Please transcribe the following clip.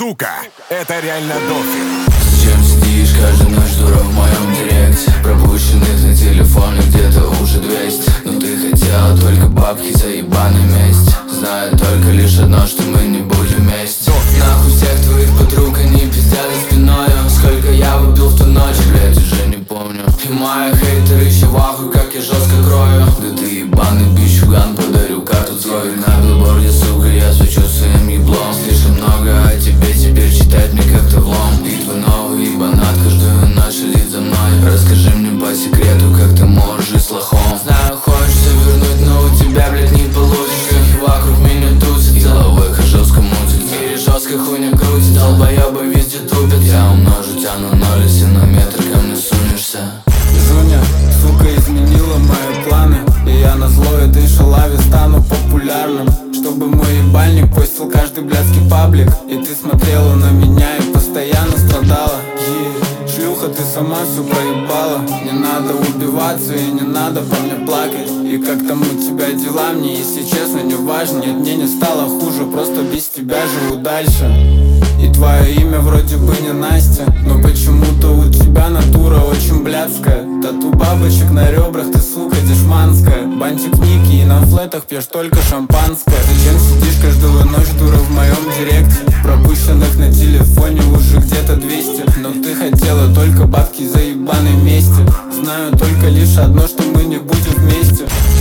сука, это реально дофиг. Зачем сидишь каждую ночь, дура, в моем директе? Пропущенных на телефоне где-то уже 200. Но ты хотела только бабки за ебаный месть. Знаю только лишь одно, что мы не будем вместе. Нахуй всех твоих подруг, они пиздят за спиной. Сколько я выпил в ту ночь, блять, уже не помню. И мои хейтеры еще в ахуе, как я жестко крою. Да ты ебаный бичуган, подарю карту свой. На билборде, сука, я свечу своим еблом. Слишком много о тебе теперь читать мне как-то влом. И твой новый ебанат каждую ночь следит за мной. Расскажи мне по секрету, как ты можешь жить с лохом. Знаю, хочется вернуть, но у тебя, блядь, не получится. И вокруг меня тусит, головой жестко мутит. В мире жестко хуйня крутит, долбоёбы везде тупят. Я умножу тебя на ноль, если на метр ко мне сунешься. Жуня, сука, изменила мои планы. И я на злой этой шалаве стану популярным. Чтобы мой ебальник постил каждый блядский паблик. И ты смотрела на меня и постоянно страдала. Шлюха, ты сама все проебала. Не надо убиваться и не надо по мне плакать. И как там у тебя дела, мне, если честно, не важно. Нет, мне не стало хуже, просто без тебя живу дальше. И твое имя вроде бы не Настя, но почему-то у тебя натура очень блядская. Тату бабочек на ребрах, ты, сука, дешманская. Бантик Ники и на флетах пьешь только шампанское. Зачем сидишь каждую ночь, дура, в моем директе? Пропущенных на телефоне уже где-то 200. Но ты хотела только бабки за ебаной мести. Знаю только лишь одно, что мы не будем вместе.